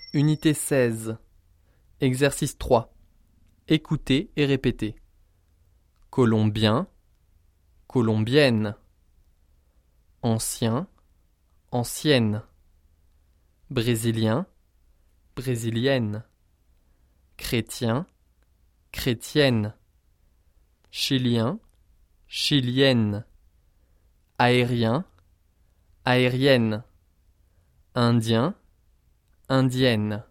Unité 16. Exercice 3. Écoutez et répétez. Colombien, colombienne. Ancien, ancienne. Brésilien, brésilienne. Chrétien, chrétienne. Chilien, chilienne. Aérien, aérienne. Indien, indienne.